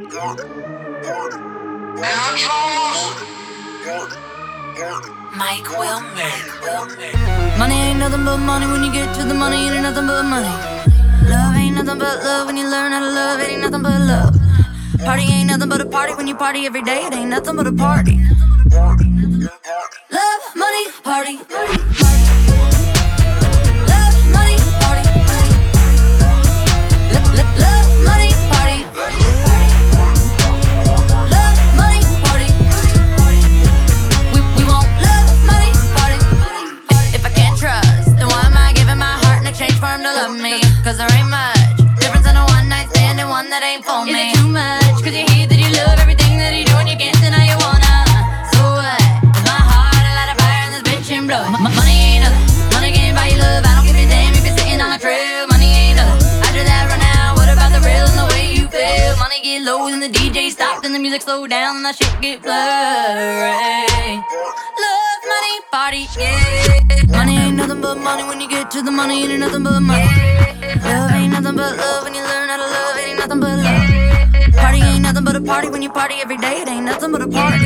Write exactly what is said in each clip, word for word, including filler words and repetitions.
Mike Wilmer. Money ain't nothing but money. When you get to the money, it ain't nothing but money. Love ain't nothing but love. When you learn how to love, it ain't nothing but love. Party ain't nothing but a party. When you party every day, it ain't nothing but a party. Love, money, party. Love, money, party. Love, love, money, party. Love, money, party. We, we want love, money, party. If I can't trust, then why am I giving my heart in exchange for him to love me? Cause there ain't much difference in a one night stand and one that ain't for me. Is it too much? Cause you hear that you love everything that he do and you can't deny you wanna. So what? Is my heart a light of fire and this bitch ain't blowing? M- money ain't nothing. Money can't buy you love. I don't give a damn if you're sitting on a trail. Money ain't nothing. After that run out, what about the real and the way you feel? Money get low and the D J stopped and the music slow down and that shit get blurry. Love, money, party, yeah. Money ain't nothing but money. When you get to the money, it ain't nothing but money. Love ain't nothing but love. When you learn how to love, it ain't nothing but love. Party ain't nothing but a party. When you party every day, it ain't nothing but a party.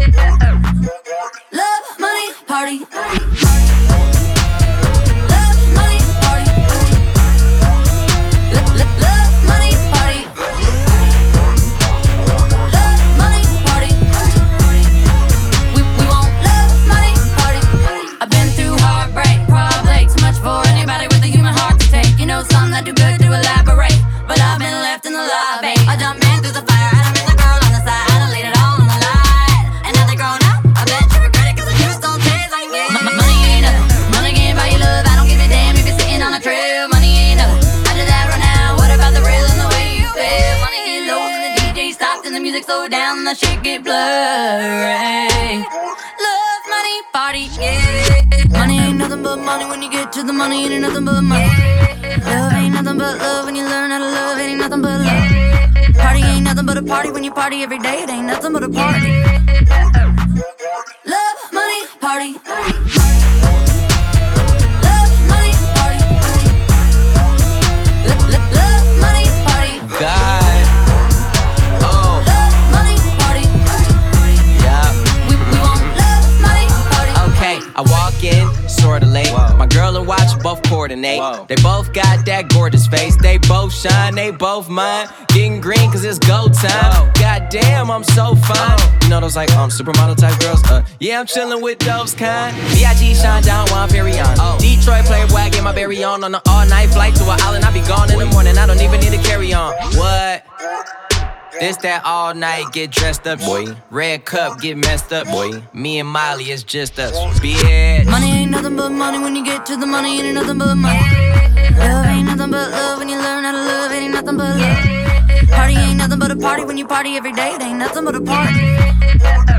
Love, money, party. Love, money, party. Love, love, love, money, party. Love, money, party. We, we want love, money, party. I've been through heartbreak, probably too much for anybody with a human heart to take. You know something that too good to elaborate, but I've been left in the lobby. I jumped in through the fire and I met the girl on the side. I done laid it all on the line, and now they're grown up. I bet you regret it cause the juice don't taste like me. M- money ain't nothing. Money can't buy you love. I don't give a damn if you're sitting on a trail. Money ain't nothing. After that run out, what about the real and the way you feel? Money get low and the D J stopped and the music slowed down and the shit get blurry. Love, money, party, yeah. Money ain't nothing but money. When you get to the money, it ain't nothing but money. Love ain't nothing but love. When you learn how to love, it ain't nothing but love. Party ain't nothing but a party. When you party every day, it ain't nothing but a party. Love, money, party. Love, money, party. Love, love, love, money, party. God. Oh. Love, money, party. Yeah. We, we want love, money, party. Okay, I walk in, sorta late. Whoa. My girl and watch both coordinate. Whoa. They both got that gorgeous face. They both shine, they both mine. Getting green cause it's go time. Whoa. Goddamn, I'm so fine. Whoa. You know those like um supermodel type girls? Uh, yeah, I'm chillin' with those kind. B I G shine down while I'm Perrion. Oh. Detroit playboy, I get my berry on on an all night flight to an island. I be gone in the morning. I don't even need to carry on. What? This that all night, get dressed up, boy. Red cup, get messed up, boy. Me and Molly, it's just us, bitch. Money ain't nothing but money. When you get to the money, it ain't nothing but money. Love ain't nothing but love. When you learn how to love, it ain't nothing but love. Party ain't nothing but a party. When you party every day, it ain't nothing but a party.